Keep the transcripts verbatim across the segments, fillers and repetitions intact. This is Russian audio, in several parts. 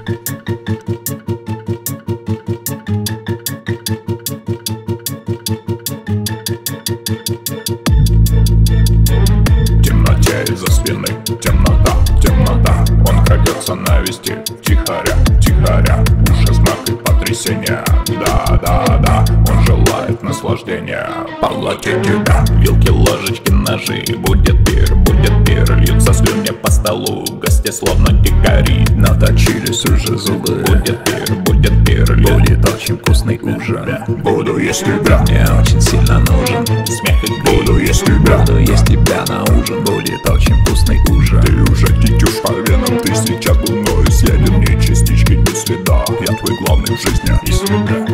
темноте из-за спины темнота, темнота. Он крадется навести тихоря, тихоря. Ужас, мрак и потрясение. Да, да, да, он желает наслаждения. Поглотить тебя. Вилки, ложечки, ножи. Будет пир, будет пир. Льются слюни по столу. Гости словно дикари наточились уже зубы. Будет пир, будет пир. Будет очень вкусный ужин. Буду есть тебя. Мне очень сильно нужен смех и грим. Буду есть тебя. Буду есть тебя на ужин. Будет очень вкусный ужин. Ты уже течешь по венам. Ты сейчас был мною съеден. Ни частички, ни следа. Я твой главный в жизни. Из тебя.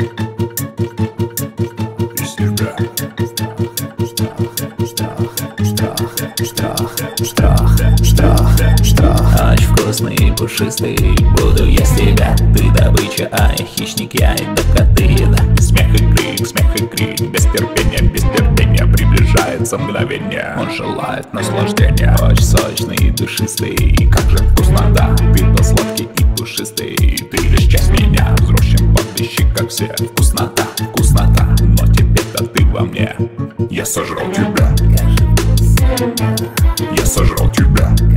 Из тебя. Страх, страх, страх, очень вкусный и пушистый. Буду есть тебя, ты добыча, а я хищник, я и коты, да. Смех и крик, смех и крик. Без терпения, без терпения приближается мгновение. Он желает наслаждения. Очень сочный и душистый, и как же вкусно, да. Ты был сладкий и пушистый. Ты лишь часть меня. Взросшим подыщи, как все. Вкуснота, вкуснота, но теперь-то ты во мне. Я сожрал тебя. Я сожрал тебя.